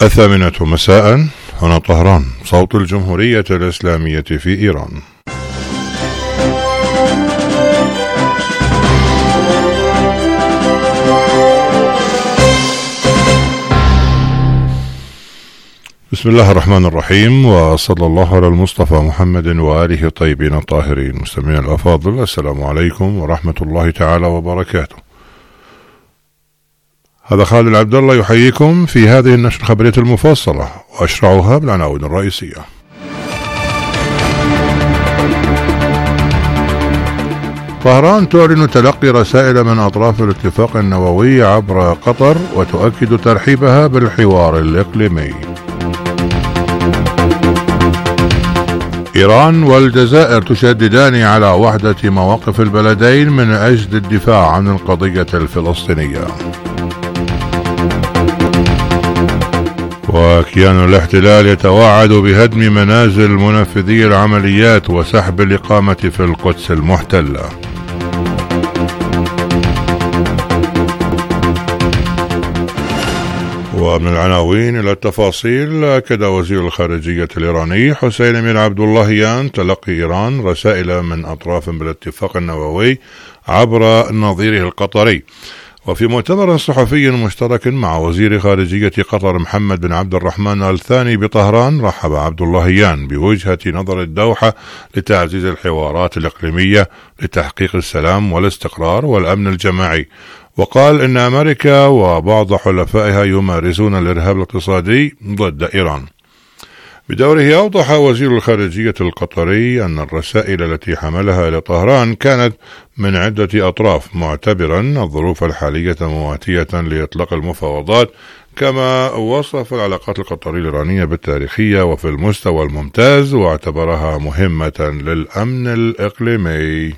الثامنة مساء، هنا طهران، صوت الجمهورية الإسلامية في إيران. بسم الله الرحمن الرحيم، وصلى الله على المصطفى محمد وآله الطيبين الطاهرين. مستمعين الأفاضل، السلام عليكم ورحمة الله تعالى وبركاته. هذا خالد العبد الله يحييكم في هذه النشرة الخبرية المفصلة، وأشرعها بالعناوين الرئيسية. طهران تعلن تلقي رسائل من أطراف الاتفاق النووي عبر قطر، وتؤكد ترحيبها بالحوار الإقليمي. إيران والجزائر تشددان على وحدة مواقف البلدين من أجل الدفاع عن القضية الفلسطينية. وكيان الاحتلال يتوعد بهدم منازل منفذي العمليات وسحب الإقامة في القدس المحتلة. ومن العناوين إلى التفاصيل، أكد وزير الخارجية الإيراني حسين أمير عبد اللهيان تلقي إيران رسائل من أطراف بالاتفاق النووي عبر نظيره القطري. وفي مؤتمر صحفي مشترك مع وزير خارجية قطر محمد بن عبد الرحمن آل ثاني بطهران، رحب عبد اللهيان بوجهة نظر الدوحة لتعزيز الحوارات الإقليمية لتحقيق السلام والاستقرار والأمن الجماعي، وقال إن أمريكا وبعض حلفائها يمارسون الإرهاب الاقتصادي ضد إيران. بدوره أوضح وزير الخارجية القطري أن الرسائل التي حملها إلى طهران كانت من عدة أطراف، معتبرا الظروف الحالية مواتية لإطلاق المفاوضات، كما وصف العلاقات القطرية الإيرانية بالتاريخية وفي المستوى الممتاز، واعتبرها مهمة للأمن الإقليمي.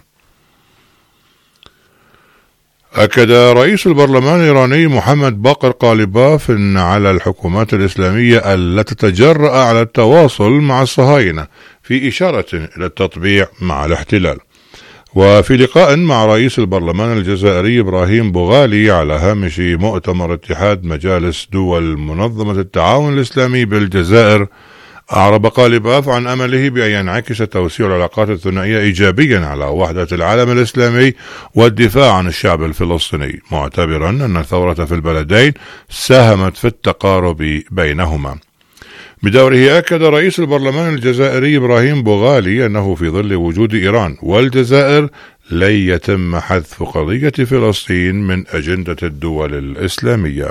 أكد رئيس البرلمان الإيراني محمد باقر قالباف أن على الحكومات الإسلامية ألا تتجرأ على التواصل مع الصهاينة، في إشارة إلى التطبيع مع الاحتلال. وفي لقاء مع رئيس البرلمان الجزائري إبراهيم بوغالي على هامش مؤتمر اتحاد مجالس دول منظمة التعاون الإسلامي بالجزائر، أعرب قالباف عن أمله بأن ينعكس توسيع العلاقات الثنائية إيجابيا على وحدة العالم الإسلامي والدفاع عن الشعب الفلسطيني، معتبرا أن الثورة في البلدين ساهمت في التقارب بينهما. بدوره أكد رئيس البرلمان الجزائري إبراهيم بوغالي أنه في ظل وجود إيران والجزائر لن يتم حذف قضية فلسطين من أجندة الدول الإسلامية.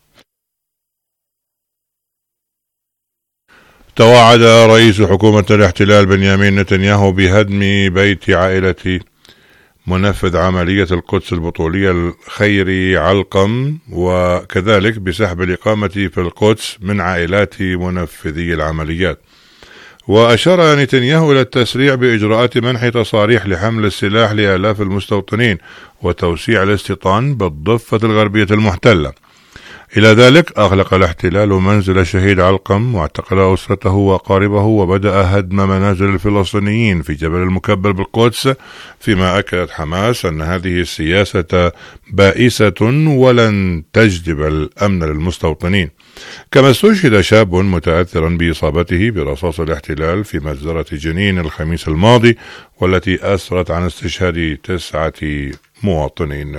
توعد رئيس حكومة الاحتلال بنيامين نتنياهو بهدم بيت عائلة منفذ عملية القدس البطولية الخيري علقم، وكذلك بسحب الإقامة في القدس من عائلات منفذي العمليات. وأشار نتنياهو إلى التسريع بإجراءات منح تصاريح لحمل السلاح لآلاف المستوطنين وتوسيع الاستيطان بالضفة الغربية المحتلة. إلى ذلك أغلق الاحتلال منزل الشهيد علقم، واعتقل أسرته وأقاربه، وبدأ هدم منازل الفلسطينيين في جبل المكبل بالقدس، فيما أكدت حماس أن هذه السياسة بائسة ولن تجلب الأمن للمستوطنين. كما استشهد شاب متأثرا بإصابته برصاص الاحتلال في مجزرة جنين الخميس الماضي، والتي أسرت عن استشهاد 9 مواطنين.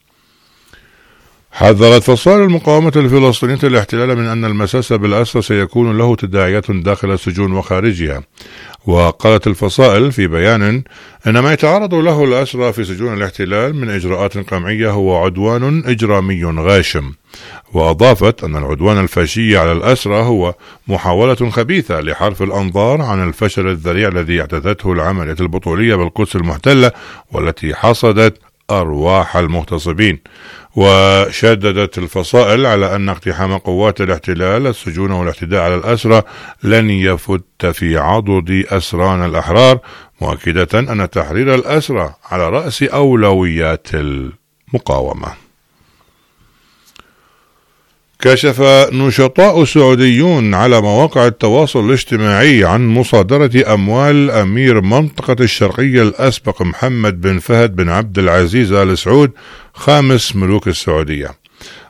حذرت فصائل المقاومة الفلسطينية الاحتلال من أن المساس بالأسرى سيكون له تداعيات داخل السجون وخارجها. وقالت الفصائل في بيان أن ما يتعرض له الأسرى في سجون الاحتلال من إجراءات قمعية هو عدوان إجرامي غاشم. وأضافت أن العدوان الفاشي على الأسرى هو محاولة خبيثة لحرف الأنظار عن الفشل الذريع الذي اعتادته العملية البطولية بالقدس المحتلة، والتي حصدت أرواح المغتصبين. وشددت الفصائل على أن اقتحام قوات الاحتلال السجون والاعتداء على الأسرى لن يفت في عضد أسرانا الأحرار، مؤكدة أن تحرير الأسرى على رأس أولويات المقاومة. كشف نشطاء سعوديون على مواقع التواصل الاجتماعي عن مصادرة أموال أمير منطقة الشرقية الأسبق محمد بن فهد بن عبد العزيز آل سعود، خامس ملوك السعودية.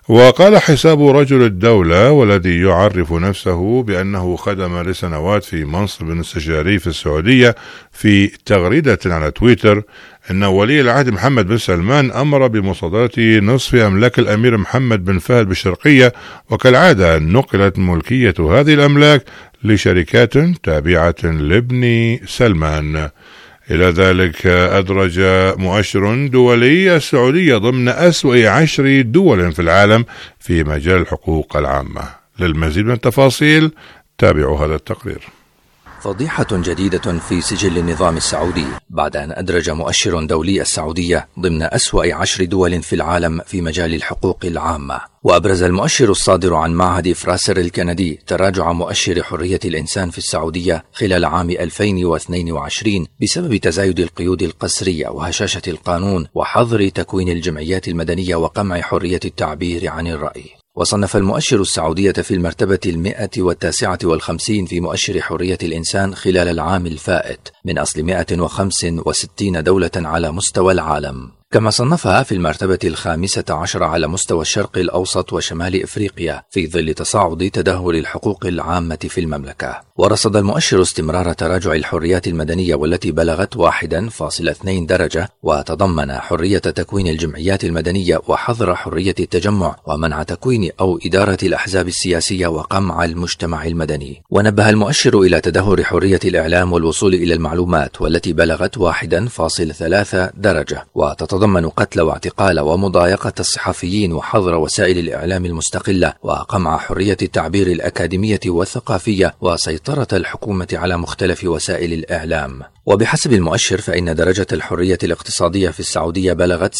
وقال حساب رجل الدولة والذي يعرف نفسه بأنه خدم لسنوات في منصب استشاري في السعودية في تغريدة على تويتر أن ولي العهد محمد بن سلمان أمر بمصادرة نصف أملاك الأمير محمد بن فهد بالشرقية، وكالعادة نقلت ملكية هذه الأملاك لشركات تابعة لابن سلمان. إلى ذلك أدرج مؤشر دولي السعودية ضمن أسوأ 10 دول في العالم في مجال الحقوق العامة. للمزيد من التفاصيل تابعوا هذا التقرير. فضيحة جديدة في سجل النظام السعودي بعد أن أدرج مؤشر دولي السعودية ضمن أسوأ 10 دول في العالم في مجال الحقوق العامة. وأبرز المؤشر الصادر عن معهد فراسر الكندي تراجع مؤشر حرية الإنسان في السعودية خلال عام 2022 بسبب تزايد القيود القسرية وهشاشة القانون وحظر تكوين الجمعيات المدنية وقمع حرية التعبير عن الرأي. وصنف المؤشر السعودية في المرتبة 159 في مؤشر حرية الإنسان خلال العام الفائت من أصل 165 دولة على مستوى العالم، كما صنفها في المرتبة 15 على مستوى الشرق الأوسط وشمال إفريقيا في ظل تصاعد تدهور الحقوق العامة في المملكة. ورصد المؤشر استمرار تراجع الحريات المدنية والتي بلغت 1.2 درجة، وتضمن حرية تكوين الجمعيات المدنية وحظر حرية التجمع ومنع تكوين أو إدارة الأحزاب السياسية وقمع المجتمع المدني. ونبه المؤشر إلى تدهور حرية الإعلام والوصول إلى المعلومات والتي بلغت 1.3 درجة، وتتضمن قتل واعتقال ومضايقة الصحفيين وحظر وسائل الإعلام المستقلة وقمع حرية التعبير الأكاديمية والثقافية وسيطرة الحكومة على مختلف وسائل الإعلام. وبحسب المؤشر فإن درجة الحرية الاقتصادية في السعودية بلغت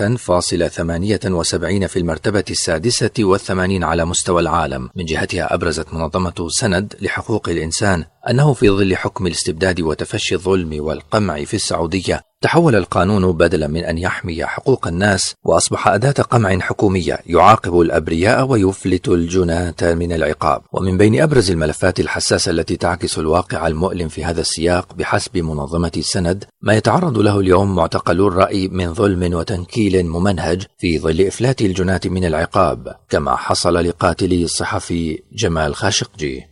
6.78 في المرتبة 86 على مستوى العالم. من جهتها أبرزت منظمة سند لحقوق الإنسان أنه في ظل حكم الاستبداد وتفشي الظلم والقمع في السعودية تحول القانون بدلا من أن يحمي حقوق الناس وأصبح أداة قمع حكومية يعاقب الأبرياء ويفلت الجناة من العقاب. ومن بين أبرز الملفات الحساسة التي تعكس الواقع المؤلم في هذا السياق بحسب منظمة سند ما يتعرض له اليوم معتقلو الرأي من ظلم وتنكيل ممنهج في ظل إفلات الجناة من العقاب، كما حصل لقاتلي الصحفي جمال خاشقجي.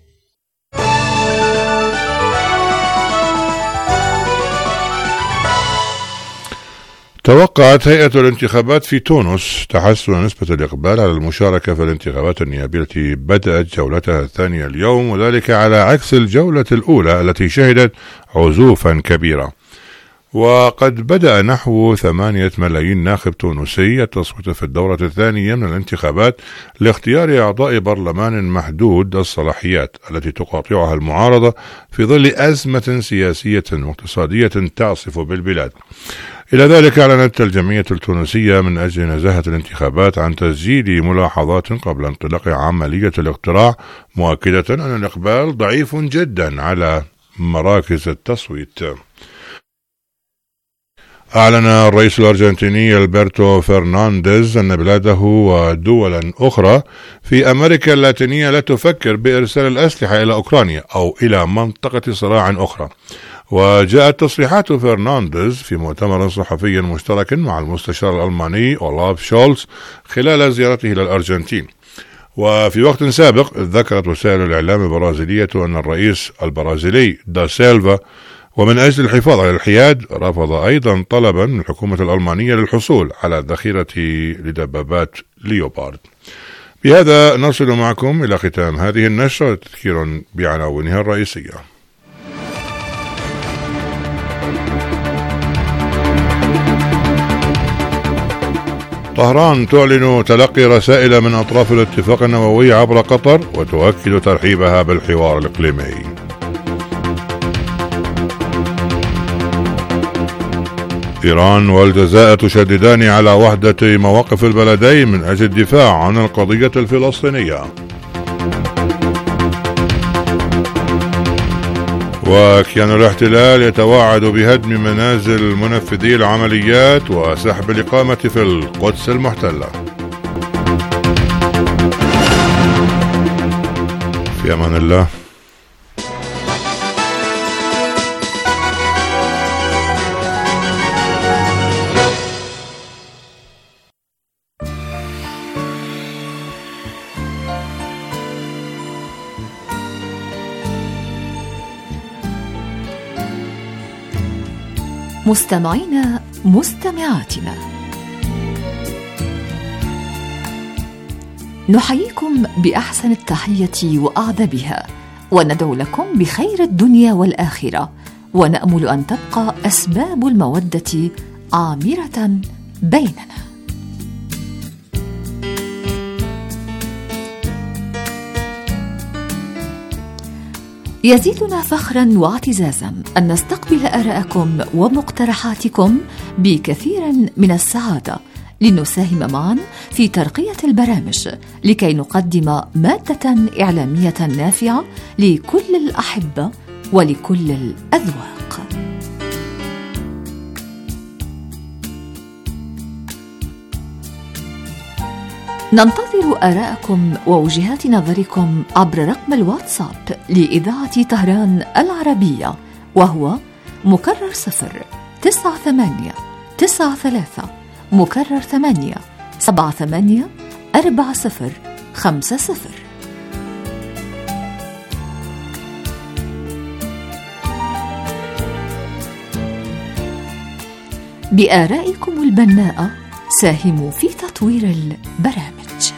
توقعت هيئة الانتخابات في تونس تحسن نسبة الإقبال على المشاركة في الانتخابات النيابية التي بدأت جولتها الثانية اليوم، وذلك على عكس الجولة الأولى التي شهدت عزوفا كبيرة. وقد بدأ نحو 8 ملايين ناخب تونسي التصويت في الدورة الثانية من الانتخابات لاختيار أعضاء برلمان محدود الصلاحيات التي تقاطعها المعارضة في ظل أزمة سياسية واقتصادية تعصف بالبلاد. إلى ذلك أعلنت الجمعية التونسية من أجل نزاهة الانتخابات عن تسجيل ملاحظات قبل انطلاق عملية الاقتراع، مؤكدة أن الإقبال ضعيف جدا على مراكز التصويت. أعلن الرئيس الأرجنتيني ألبرتو فرنانديز أن بلاده ودولا أخرى في أمريكا اللاتينية لا تفكر بإرسال الأسلحة إلى أوكرانيا أو إلى منطقة صراع أخرى. وجاءت تصريحات فرنانديز في مؤتمر صحفي مشترك مع المستشار الألماني أولاف شولز خلال زيارته إلى الأرجنتين. وفي وقت سابق ذكرت وسائل الإعلام البرازيلية أن الرئيس البرازيلي دا سيلفا ومن أجل الحفاظ على الحياد رفض أيضا طلبا من الحكومة الألمانية للحصول على ذخيرة لدبابات ليوبارد. بهذا نصل معكم إلى ختام هذه النشرة، تذكير بعناوينها الرئيسية. طهران تعلن تلقي رسائل من أطراف الاتفاق النووي عبر قطر وتؤكد ترحيبها بالحوار الإقليمي. إيران والجزائر تشددان على وحدة مواقف البلدين من أجل الدفاع عن القضية الفلسطينية. وكيان الاحتلال يتوعد بهدم منازل منفذي العمليات وسحب الإقامة في القدس المحتلة. في أمان الله. مستمعينا مستمعاتنا، نحييكم بأحسن التحية وأعذبها، وندعو لكم بخير الدنيا والآخرة، ونأمل أن تبقى أسباب المودة عامرة بيننا. يزيدنا فخرا واعتزازا أن نستقبل آراءكم ومقترحاتكم بكثير من السعادة، لنساهم معا في ترقية البرامج لكي نقدم مادة إعلامية نافعة لكل الأحبة ولكل الأذواق. ننتظر آراءكم ووجهات نظركم عبر رقم الواتساب لإذاعة طهران العربية، وهو مكرر 09893 مكرر 8784050. بآرائكم البناءة ساهموا في تطوير البرامج.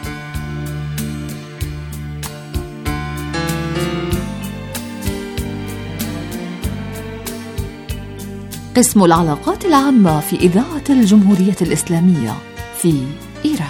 قسم العلاقات العامة في إذاعة الجمهورية الإسلامية في إيران.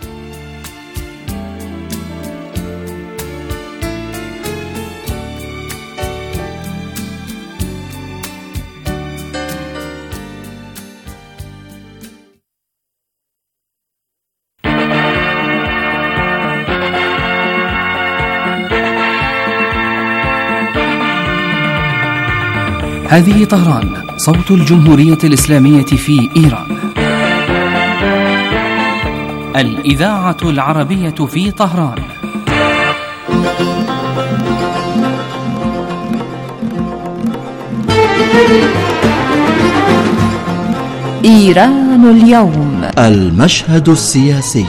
هذه طهران، صوت الجمهورية الإسلامية في إيران. الإذاعة العربية في طهران. إيران اليوم، المشهد السياسي.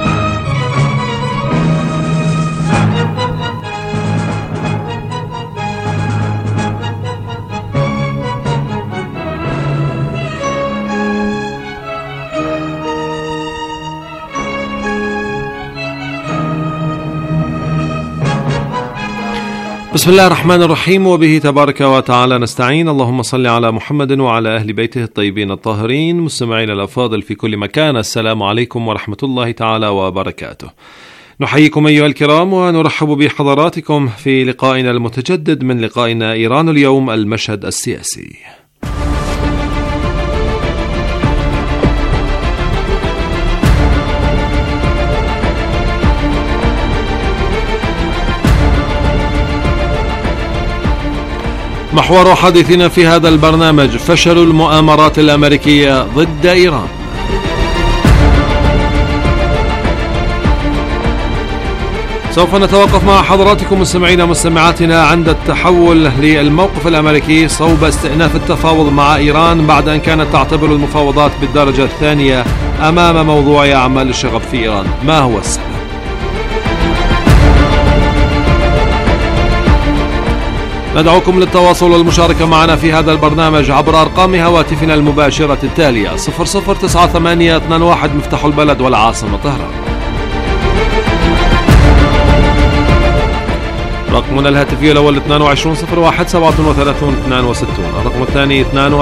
بسم الله الرحمن الرحيم، وبه تبارك وتعالى نستعين. اللهم صل على محمد وعلى أهل بيته الطيبين الطاهرين. مستمعين الأفاضل في كل مكان، السلام عليكم ورحمة الله تعالى وبركاته. نحييكم أيها الكرام ونرحب بحضراتكم في لقائنا المتجدد من لقائنا إيران اليوم، المشهد السياسي. محور حديثنا في هذا البرنامج: فشل المؤامرات الأمريكية ضد إيران. سوف نتوقف مع حضراتكم مستمعينا مستمعاتنا عند التحول للموقف الأمريكي صوب استئناف التفاوض مع إيران، بعد أن كانت تعتبر المفاوضات بالدرجة الثانية أمام موضوع أعمال الشغب في إيران. ما هو السبب؟ ندعوكم للتواصل والمشاركة معنا في هذا البرنامج عبر أرقام هواتفنا المباشرة التالية: 009821 مفتاح البلد والعاصمة طهران. رقمنا الهاتفي الأول 2201373262، الرقم الثاني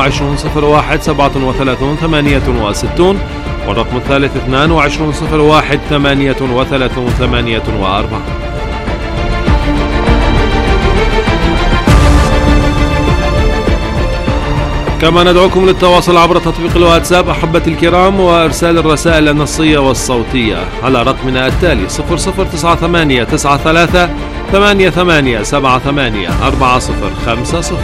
2201373868، والرقم الثالث 22013838. كما ندعوكم للتواصل عبر تطبيق الواتساب أحبتي الكرام، وإرسال الرسائل النصية والصوتية على رقمنا التالي: 00989388784050.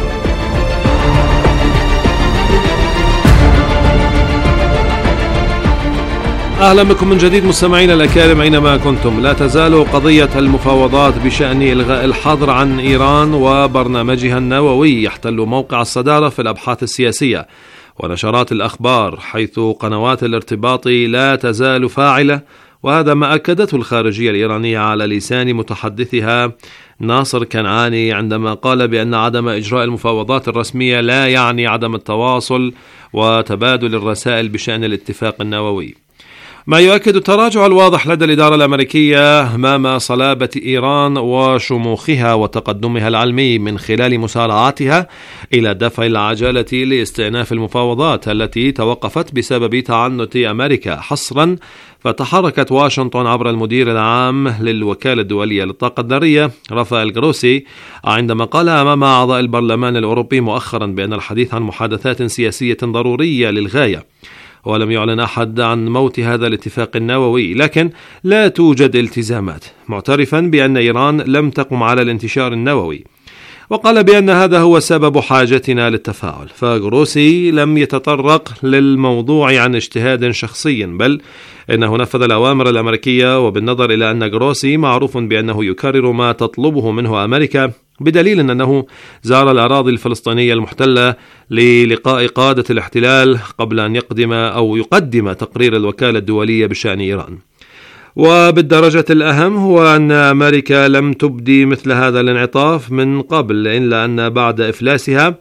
أهلا بكم من جديد مستمعينا الأكارم أينما كنتم. لا تزال قضية المفاوضات بشأن إلغاء الحظر عن إيران وبرنامجها النووي يحتل موقع الصدارة في الأبحاث السياسية ونشرات الأخبار، حيث قنوات الارتباط لا تزال فاعلة، وهذا ما أكدته الخارجية الإيرانية على لسان متحدثها ناصر كنعاني عندما قال بأن عدم إجراء المفاوضات الرسمية لا يعني عدم التواصل وتبادل الرسائل بشأن الاتفاق النووي، ما يؤكد التراجع الواضح لدى الإدارة الأمريكية أمام صلابة إيران وشموخها وتقدمها العلمي من خلال مسارعتها إلى دفع العجلة لاستئناف المفاوضات التي توقفت بسبب تعنت أمريكا حصرا. فتحركت واشنطن عبر المدير العام للوكالة الدولية للطاقة الذرية رافائيل جروسي عندما قال أمام أعضاء البرلمان الأوروبي مؤخرا بأن الحديث عن محادثات سياسية ضرورية للغاية. ولم يعلن أحد عن موت هذا الاتفاق النووي، لكن لا توجد التزامات، معترفا بأن إيران لم تقم على الانتشار النووي، وقال بأن هذا هو سبب حاجتنا للتفاعل. فجروسي لم يتطرق للموضوع عن اجتهاد شخصي، بل إنه نفذ الأوامر الأمريكية، وبالنظر إلى أن جروسي معروف بأنه يكرر ما تطلبه منه أمريكا، بدليل أنه زار الأراضي الفلسطينية المحتلة للقاء قادة الاحتلال قبل أن يقدم تقرير الوكالة الدولية بشأن إيران. وبالدرجة الأهم هو أن أمريكا لم تبدي مثل هذا الانعطاف من قبل، إلا أن بعد إفلاسها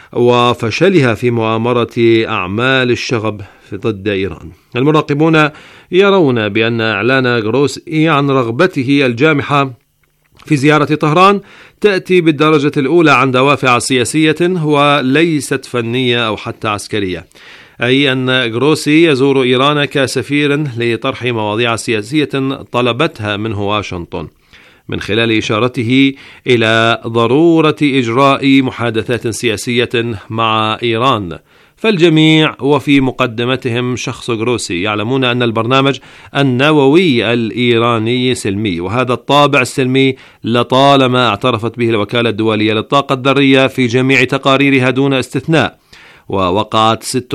وفشلها في مؤامرة أعمال الشغب ضد إيران. المراقبون يرون بأن إعلان جروسي عن رغبته الجامحة في زيارة طهران تأتي بالدرجة الأولى عن دوافع سياسية وليست فنية أو حتى عسكرية، أي أن جروسي يزور إيران كسفير لطرح مواضيع سياسية طلبتها منه واشنطن، من خلال إشارته إلى ضرورة إجراء محادثات سياسية مع إيران. فالجميع وفي مقدمتهم شخص جروسي يعلمون أن البرنامج النووي الإيراني سلمي، وهذا الطابع السلمي لطالما اعترفت به الوكالة الدولية للطاقة الذرية في جميع تقاريرها دون استثناء. ووقعت 6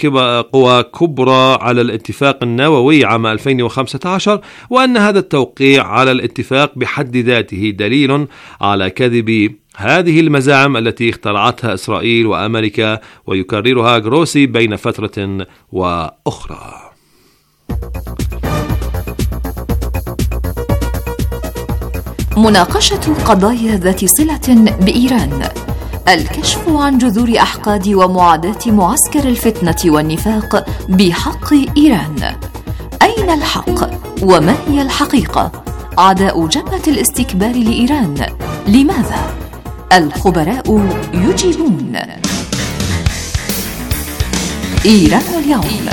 قوى كبرى على الاتفاق النووي عام 2015، وأن هذا التوقيع على الاتفاق بحد ذاته دليل على كذب هذه المزاعم التي اخترعتها إسرائيل وأمريكا ويكررها جروسي بين فترة وأخرى. مناقشة القضايا ذات صلة بإيران، الكشف عن جذور أحقاد ومعاداة معسكر الفتنة والنفاق بحق إيران. أين الحق؟ وما هي الحقيقة؟ عداء جبهة الاستكبار لإيران لماذا؟ الخبراء يجيبون. إيران اليوم.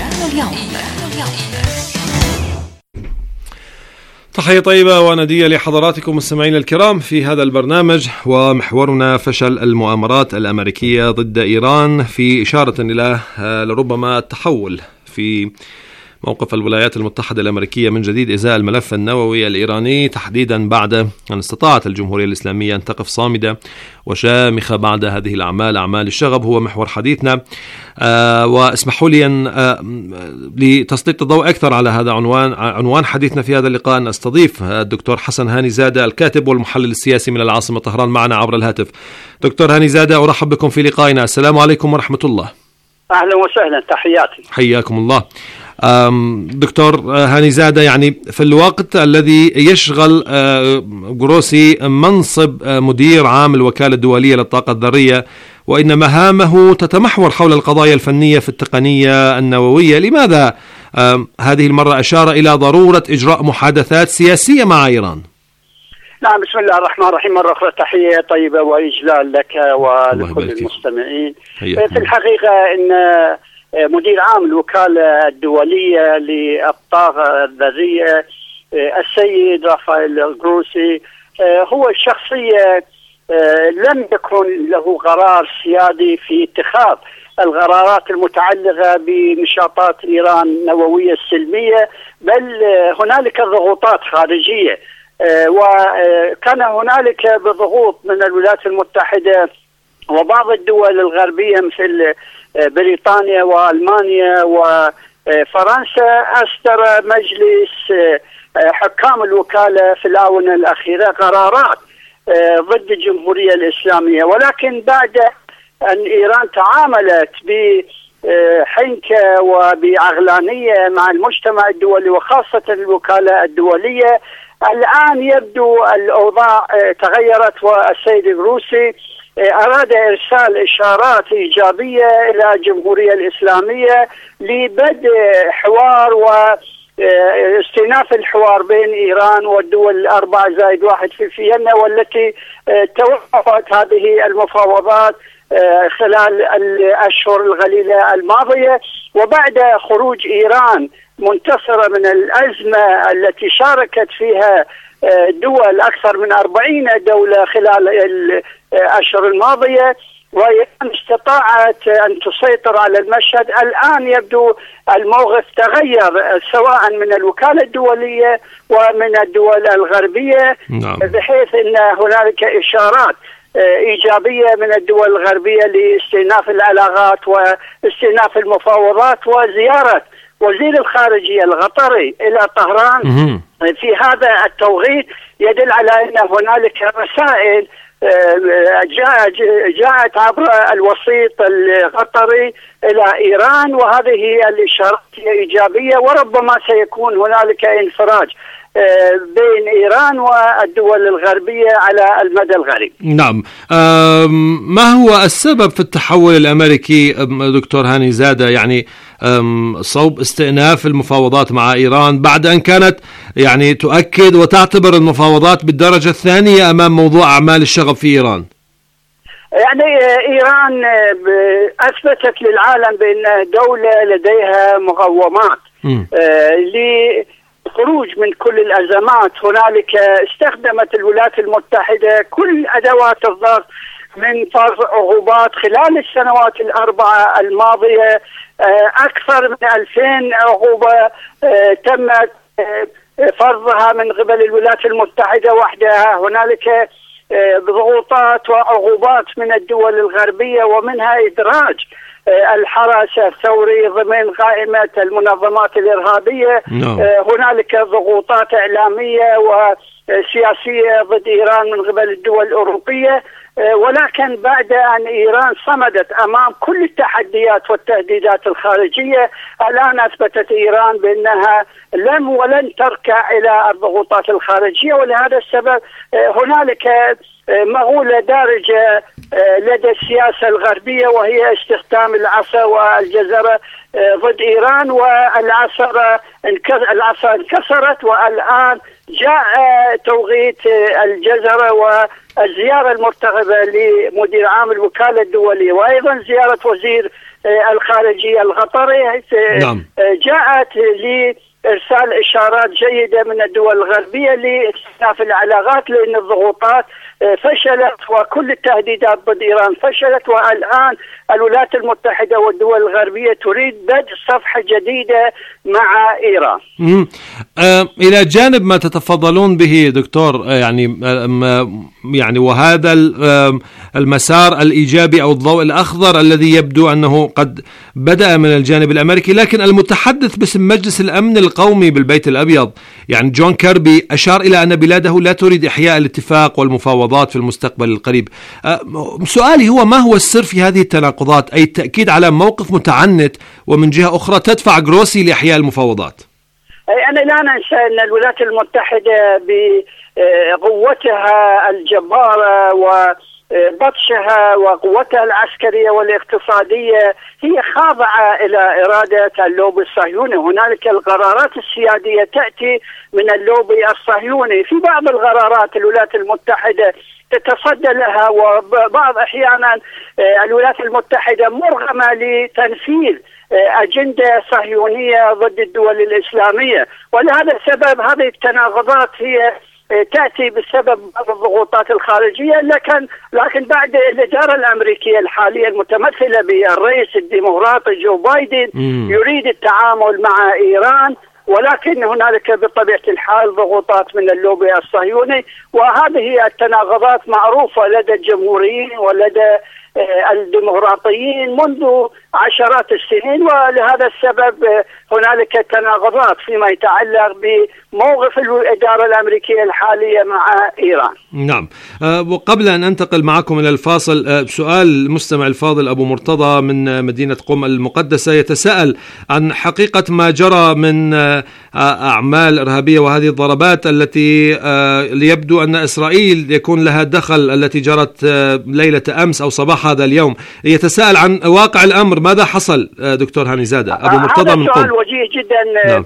تحية طيبة وندية لحضراتكم مستمعين الكرام في هذا البرنامج، ومحورنا فشل المؤامرات الأمريكية ضد إيران، في إشارة إلى لربما التحول في موقف الولايات المتحدة الأمريكية من جديد إزاء الملف النووي الإيراني، تحديدا بعد أن استطاعت الجمهورية الإسلامية أن تقف صامدة وشامخة بعد هذه أعمال الشغب. هو محور حديثنا، واسمحوا لي أن لتسليط الضوء أكثر على هذا عنوان حديثنا في هذا اللقاء أن أستضيف الدكتور حسن هاني زادة، الكاتب والمحلل السياسي من العاصمة طهران، معنا عبر الهاتف. دكتور هاني زادة، أرحب بكم في لقائنا. السلام عليكم ورحمة الله. أهلا وسهلا، تحياتي. حياكم الله. دكتور هاني زادة، يعني في الوقت الذي يشغل جروسي منصب مدير عام الوكالة الدولية للطاقة الذرية، وإن مهامه تتمحور حول القضايا الفنية في التقنية النووية، لماذا هذه المرة أشار إلى ضرورة إجراء محادثات سياسية مع إيران؟ نعم، بسم الله الرحمن الرحيم. مرة أخرى تحية طيبة وإجلال لك ولكل المستمعين. في الحقيقة أن مدير عام الوكالة الدولية للطاقة الذرية السيد رافائيل جروسي هو شخصية لم يكن له قرار سيادي في اتخاذ القرارات المتعلقة بنشاطات إيران النووية السلمية، بل هنالك ضغوطات خارجية، وكان هنالك بضغوط من الولايات المتحدة وبعض الدول الغربية مثل بريطانيا وألمانيا وفرنسا. أصدر مجلس حكام الوكالة في الآونة الأخيرة قرارات ضد الجمهورية الإسلامية، ولكن بعد أن إيران تعاملت بحنكة وبعغلانية مع المجتمع الدولي وخاصة الوكالة الدولية. الآن يبدو الأوضاع تغيرت، والسيد الروسي أراد إرسال إشارات إيجابية إلى الجمهورية الإسلامية لبدء حوار واستئناف الحوار بين إيران والدول 4+1 في فيينا، والتي توقفت هذه المفاوضات خلال الأشهر القليلة الماضية. وبعد خروج إيران منتصرة من الأزمة التي شاركت فيها دول أكثر من 40 دولة خلال الأشهر الماضية، وإيران استطاعت أن تسيطر على المشهد، الآن يبدو الموقف تغير سواء من الوكالة الدولية ومن الدول الغربية، بحيث أن هنالك إشارات إيجابية من الدول الغربية لاستئناف العلاقات واستئناف المفاوضات. وزيارة وزير الخارجية القطري إلى طهران في هذا التوقيت يدل على أن هنالك رسائل جاءت عبر الوسيط القطري إلى إيران، وهذه هي الإشارات إيجابية، وربما سيكون هنالك انفراج بين إيران والدول الغربية على المدى القريب. نعم. ما هو السبب في التحول الأمريكي دكتور هاني زادة، يعني صوب استئناف المفاوضات مع إيران بعد أن كانت يعني تؤكد وتعتبر المفاوضات بالدرجة الثانية أمام موضوع أعمال الشغب في إيران؟ يعني إيران أثبتت للعالم بأن دولة لديها مقومات لخروج من كل الأزمات. هنالك استخدمت الولايات المتحدة كل أدوات الضغط من فرض عقوبات خلال السنوات ال4 الماضية، أكثر من 2000 عقوبة تمت فرضها من قبل الولايات المتحدة وحدها. هنالك ضغوطات وعقوبات من الدول الغربية، ومنها إدراج الحرس الثوري ضمن قائمة المنظمات الإرهابية. هنالك ضغوطات إعلامية وسياسية ضد إيران من قبل الدول الأوروبية، ولكن بعد أن إيران صمدت أمام كل التحديات والتهديدات الخارجية، الآن أثبتت إيران بأنها لم ولن تركع إلى الضغوطات الخارجية. ولهذا السبب هنالك مغولة دارجة لدى السياسة الغربية، وهي استخدام العصا والجزرة ضد إيران، والعصا انكسرت، والآن جاء توقيت الجزرة والزيارة المرتقبة لمدير عام الوكالة الدولية، وأيضا زيارة وزير الخارجية القطري جاءت لإرسال إشارات جيدة من الدول الغربية لاستئناف العلاقات، لأن الضغوطات فشلت وكل التهديدات ضد إيران فشلت، والآن الولايات المتحدة والدول الغربية تريد بدء صفحة جديدة مع إيران. إلى جانب ما تتفضلون به دكتور، يعني وهذا المسار الإيجابي أو الضوء الأخضر الذي يبدو أنه قد بدأ من الجانب الأمريكي، لكن المتحدث باسم مجلس الأمن القومي بالبيت الأبيض يعني جون كيربي أشار إلى أن بلاده لا تريد إحياء الاتفاق والمفاوضات في المستقبل القريب. سؤالي هو: ما هو السر في هذه التناقضات، أي التأكيد على موقف متعنت ومن جهة أخرى تدفع جروسي لإحياء المفاوضات؟ أنا لا ننسى أن الولايات المتحدة بقوتها الجبارة وبطشها وقوتها العسكرية والاقتصادية هي خاضعة إلى إرادة اللوبي الصهيوني. هنالك القرارات السيادية تأتي من اللوبي الصهيوني. في بعض القرارات الولايات المتحدة تتصدى لها، وبعض أحيانا الولايات المتحدة مرغمة لتنفيذ أجندة صهيونية ضد الدول الإسلامية. ولهذا السبب هذه التناقضات هي تأتي بسبب بعض الضغوطات الخارجية، لكن بعد الإدارة الأمريكية الحالية المتمثلة بالرئيس الديمقراطي جو بايدن يريد التعامل مع إيران، ولكن هنالك بطبيعة الحال ضغوطات من اللوبي الصهيوني، وهذه التناقضات معروفة لدى الجمهوريين ولدى الديمقراطيين منذ عشرات السنين، ولهذا السبب هنالك تناقضات فيما يتعلق بموقف الإدارة الأمريكية الحالية مع إيران. نعم. وقبل أن أنتقل معكم إلى الفاصل، سؤال المستمع الفاضل أبو مرتضى من مدينة قم المقدسة يتساءل عن حقيقة ما جرى من أعمال إرهابية وهذه الضربات التي يبدو أن إسرائيل يكون لها دخل التي جرت ليلة أمس أو صباح هذا اليوم. يتساءل عن واقع الأمر، ماذا حصل دكتور هاني زادة؟ أبو مرتضى من قم. هذا سؤال وجيه جدا. نعم.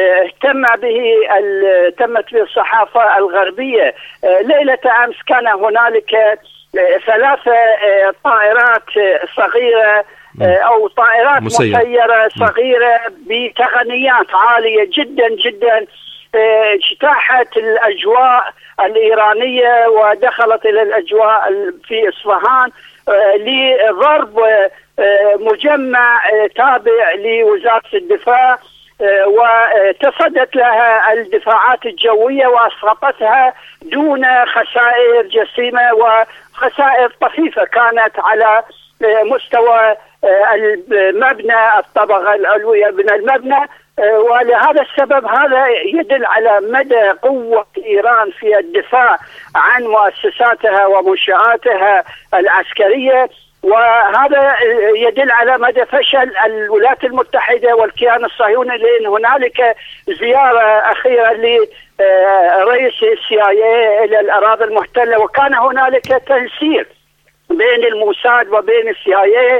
تمت به الصحافة الغربية. ليلة أمس كان هنالك 3 طائرات صغيرة أو طائرات مسيرة صغيرة بتقنيات عالية جدا جدا اجتاحت الأجواء الإيرانية ودخلت إلى الأجواء في إصفهان لضرب مجمع تابع لوزارة الدفاع، وتصدت لها الدفاعات الجوية وأسقطتها دون خسائر جسيمة وخسائر طفيفة كانت على مستوى المبنى، الطبقة العلوية من المبنى. ولهذا السبب هذا يدل على مدى قوة إيران في الدفاع عن مؤسساتها ومنشآتها العسكرية، وهذا يدل على مدى فشل الولايات المتحدة والكيان الصهيوني، لأن هنالك زيارة أخيرة لرئيس CIA إلى الأراضي المحتلة، وكان هنالك تنسيق بين الموساد وبين CIA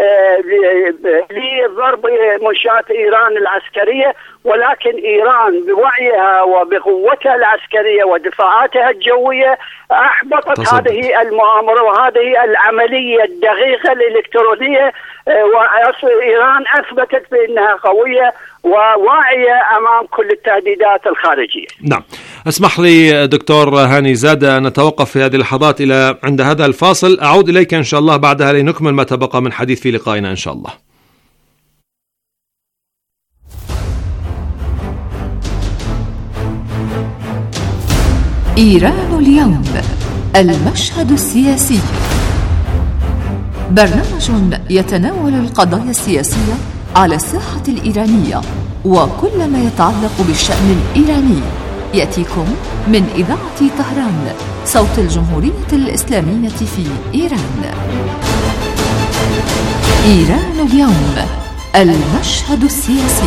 لضرب منشآت إيران العسكرية. ولكن إيران بوعيها وبقوتها العسكرية ودفاعاتها الجوية أحبطت هذه المؤامرة وهذه العملية الدقيقة الإلكترونية، وإيران أثبتت بأنها قوية وواعية أمام كل التهديدات الخارجية. نعم. اسمح لي دكتور هاني زادة نتوقف في هذه اللحظات إلى عند هذا الفاصل، أعود إليك إن شاء الله بعدها لنكمل ما تبقى من حديث في لقائنا إن شاء الله. إيران اليوم، المشهد السياسي، برنامج يتناول القضايا السياسية على الساحة الإيرانية وكل ما يتعلق بالشأن الإيراني، يأتيكم من إذاعة طهران صوت الجمهورية الإسلامية في إيران. إيران اليوم، المشهد السياسي.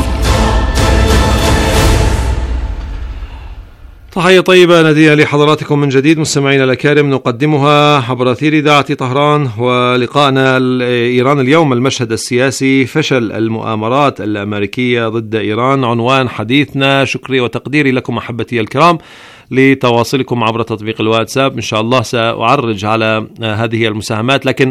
تحية طيبة ندية لحضراتكم من جديد مستمعينا الأكارم، نقدمها عبر أثير إذاعة طهران، ولقاءنا إيران اليوم، المشهد السياسي، فشل المؤامرات الأمريكية ضد إيران، عنوان حديثنا. شكري وتقديري لكم أحبتي الكرام لتواصلكم عبر تطبيق الواتساب. إن شاء الله سأعرج على هذه المساهمات، لكن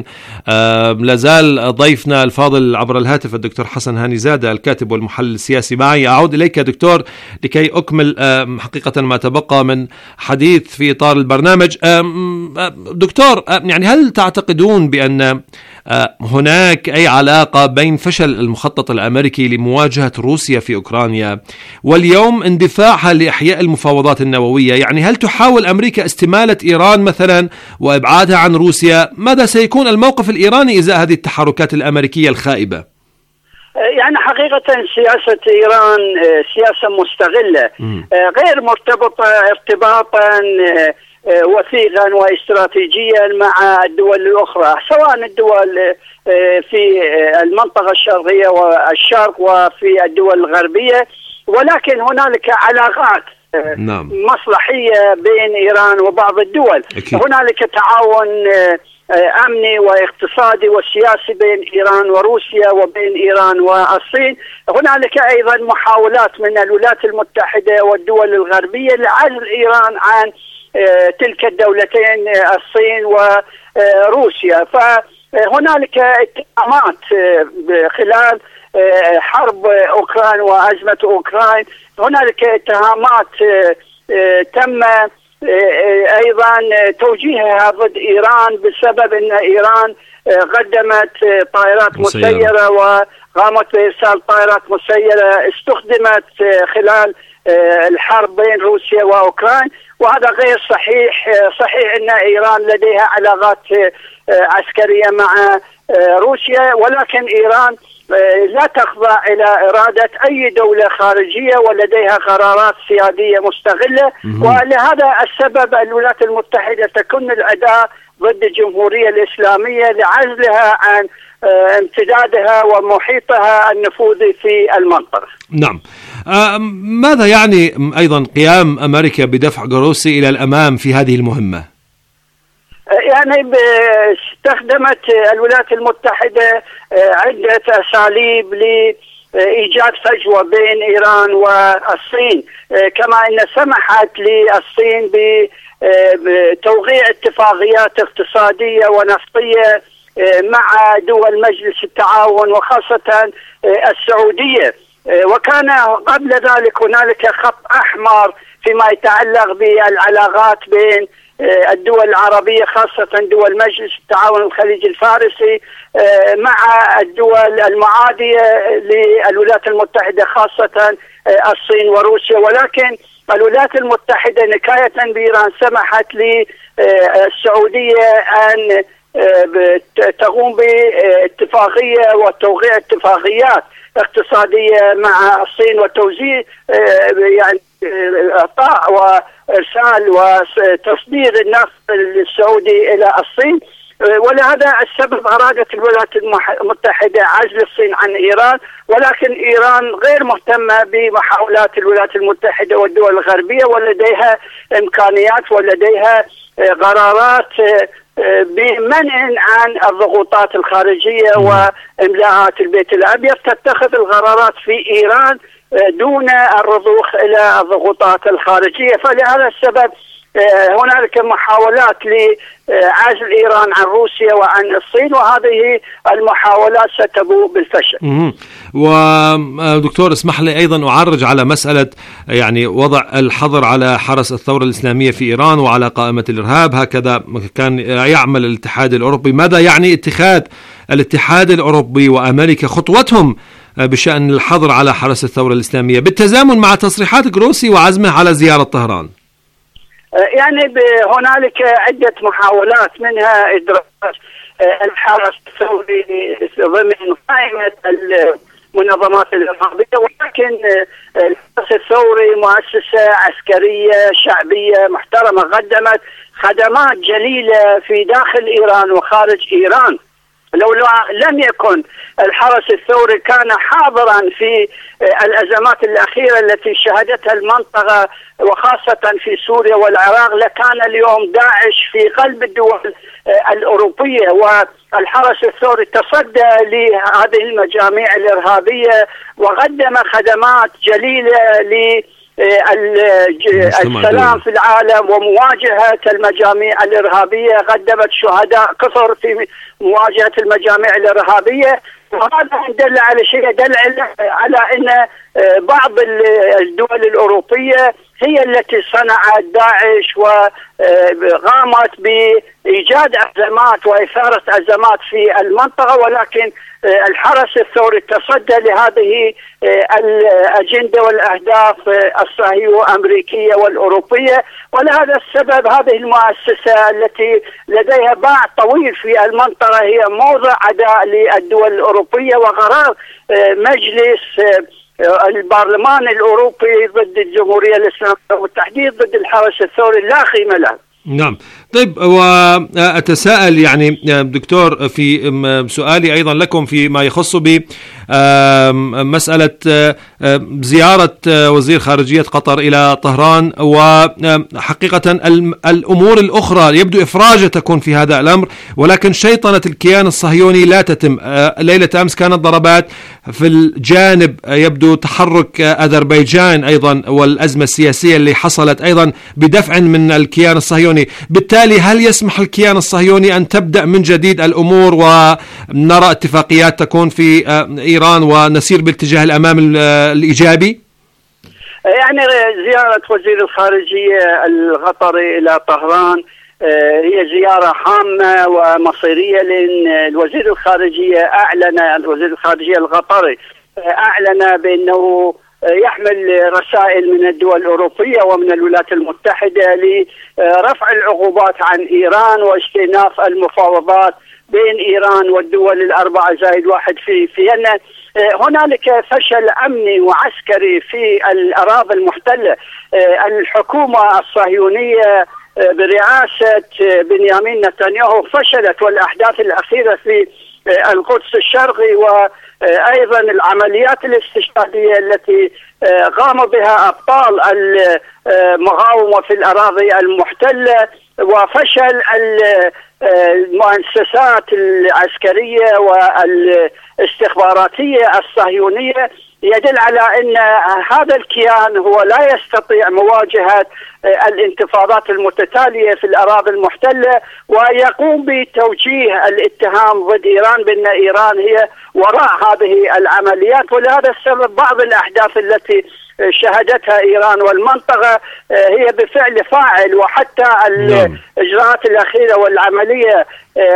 لازال ضيفنا الفاضل عبر الهاتف الدكتور حسن هاني زادة الكاتب والمحلل السياسي معي. أعود إليك دكتور لكي أكمل حقيقة ما تبقى من حديث في إطار البرنامج. دكتور، يعني هل تعتقدون بأن هناك أي علاقة بين فشل المخطط الأمريكي لمواجهة روسيا في أوكرانيا واليوم اندفاعها لإحياء المفاوضات النووية؟ يعني هل تحاول أمريكا استمالة إيران مثلا وإبعادها عن روسيا؟ ماذا سيكون الموقف الإيراني إزاء هذه التحركات الأمريكية الخائبة؟ يعني حقيقة سياسة إيران سياسة مستغلة غير مرتبطة ارتباطا وثيقا واستراتيجيا مع الدول الأخرى، سواء الدول في المنطقة الشرقية والشرق وفي الدول الغربية، ولكن هنالك علاقات مصلحية بين إيران وبعض الدول. هنالك تعاون أمني واقتصادي وسياسي بين إيران وروسيا وبين إيران والصين. هنالك أيضا محاولات من الولايات المتحدة والدول الغربية لعزل إيران عن تلك الدولتين الصين وروسيا. فهنالك اتهامات خلال حرب أوكران وأزمة أوكران، هنالك اتهامات تم أيضا توجيهها ضد إيران بسبب أن إيران قدمت طائرات مسيرة وقامت بإرسال طائرات مسيرة استخدمت خلال الحرب بين روسيا وأوكرانيا، وهذا غير صحيح. صحيح أن إيران لديها علاقات عسكرية مع روسيا، ولكن إيران لا تخضع إلى إرادة أي دولة خارجية، ولديها قرارات سيادية مستغلة. ولهذا السبب الولايات المتحدة تكون الأداة ضد الجمهورية الإسلامية لعزلها عن امتدادها ومحيطها النفوذي في المنطقة. نعم. ماذا يعني أيضا قيام أمريكا بدفع روسيا إلى الأمام في هذه المهمة؟ يعني استخدمت الولايات المتحدة عدة أساليب لإيجاد فجوة بين إيران والصين، كما أن سمحت للصين بتوقيع اتفاقيات اقتصادية ونفطية مع دول مجلس التعاون وخاصة السعودية. وكان قبل ذلك هنالك خط أحمر فيما يتعلق بالعلاقات بين الدول العربية، خاصة دول مجلس التعاون الخليجي الفارسي مع الدول المعادية للولايات المتحدة، خاصة الصين وروسيا. ولكن الولايات المتحدة نكاية بإيران سمحت للسعودية أن تقوم باتفاقية وتوقيع اتفاقيات اقتصادية مع الصين وتوزيع يعني إعطاء وإرسال وتصدير النفط السعودي إلى الصين. ولهذا السبب أرادت الولايات المتحدة عزل الصين عن إيران، ولكن إيران غير مهتمة بمحاولات الولايات المتحدة والدول الغربية، ولديها إمكانيات ولديها قرارات بمنع عن الضغوطات الخارجية وإملاءات البيت الأبيض. تتخذ القرارات في إيران دون الرضوخ إلى الضغوطات الخارجية. فلهذا السبب هنالك محاولات لعزل إيران عن روسيا وعن الصين، وهذه المحاولات ستبوء بالفشل. ودكتور اسمح لي أيضا أعرج على مسألة يعني وضع الحظر على حرس الثورة الإسلامية في إيران وعلى قائمة الإرهاب، هكذا كان يعمل الاتحاد الأوروبي. ماذا يعني اتخاذ الاتحاد الأوروبي وأمريكا خطوتهم بشأن الحظر على حرس الثورة الإسلامية بالتزامن مع تصريحات جروسي وعزمه على زيارة طهران؟ يعني هنالك عدة محاولات، منها إدراج الحرس الثوري ضمن قائمة المنظمات الإرهابية، ولكن الحرس الثوري مؤسسة عسكرية شعبية محترمة قدمت خدمات جليلة في داخل إيران وخارج إيران. لولا لم يكن الحرس الثوري كان حاضرا في الأزمات الأخيرة التي شهدتها المنطقة وخاصة في سوريا والعراق، لكان اليوم داعش في قلب الدول الأوروبية. والحرس الثوري تصدى لهذه المجاميع الإرهابية وقدم خدمات جليلة السلام في العالم ومواجهة المجاميع الإرهابية. قدمت شهداء كثر في مواجهة المجاميع الإرهابية، وهذا دل على شيء، دل على أن بعض الدول الأوروبية هي التي صنعت داعش وقامت بإيجاد أزمات وإثارة أزمات في المنطقة. ولكن الحرس الثوري تصدى لهذه الأجندة والأهداف الصهيونية والأوروبية. ولهذا السبب هذه المؤسسة التي لديها باع طويل في المنطقة هي موضع عداء للدول الأوروبية، وقرار مجلس البرلمان الأوروبي ضد الجمهورية الإسلامية والتحديد ضد الحرس الثوري لا قيمة له. نعم. طيب، وأتساءل يعني دكتور في سؤالي أيضا لكم فيما يخص بمسألة زيارة وزير خارجية قطر إلى طهران، وحقيقة الأمور الأخرى يبدو إفراجة تكون في هذا الأمر، ولكن شيطنة الكيان الصهيوني لا تتم. ليلة أمس كانت ضربات في الجانب، يبدو تحرك أذربيجان أيضا والأزمة السياسية اللي حصلت أيضا بدفع من الكيان الصهيوني. بالتالي هل يسمح الكيان الصهيوني أن تبدأ من جديد الأمور ونرى اتفاقيات تكون في إيران ونسير باتجاه الأمام الإيجابي؟ يعني زيارة وزير الخارجية القطري إلى طهران هي زيارة هامة ومصيرية، لأن الوزير الخارجية القطري أعلن بأنه يحمل رسائل من الدول الأوروبية ومن الولايات المتحدة لرفع العقوبات عن إيران واستئناف المفاوضات بين إيران والدول 4+1 في فيينا. هنالك فشل أمني وعسكري في الأراضي المحتلة. الحكومة الصهيونية برئاسة بنيامين نتنياهو فشلت، والأحداث الأخيرة في القدس الشرقي وأيضا العمليات الاستشهادية التي قام بها أبطال المقاومة في الأراضي المحتلة، وفشل المؤسسات العسكرية والاستخباراتية الصهيونية يدل على أن هذا الكيان هو لا يستطيع مواجهة الانتفاضات المتتالية في الأراضي المحتلة، ويقوم بتوجيه الاتهام ضد إيران بأن إيران هي وراء هذه العمليات. ولهذا السبب بعض الأحداث التي شهدتها إيران والمنطقة هي بفعل فاعل، وحتى الإجراءات الأخيرة والعملية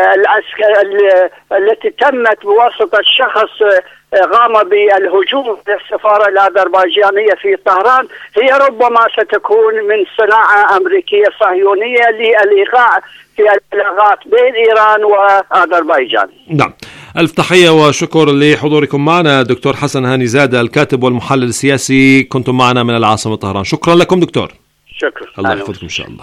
التي تمت بواسطة شخص قام بالهجوم على السفارة الأذربيجانية في طهران هي ربما ستكون من صناعة أمريكية صهيونية للإيقاع في العلاقات بين إيران وأذربيجان. نعم، ألف تحية وشكر لحضوركم معنا دكتور حسن هاني زادة، الكاتب والمحلل السياسي، كنتم معنا من العاصمة طهران. شكرا لكم دكتور. شكرا، الله يحفظكم إن شاء الله.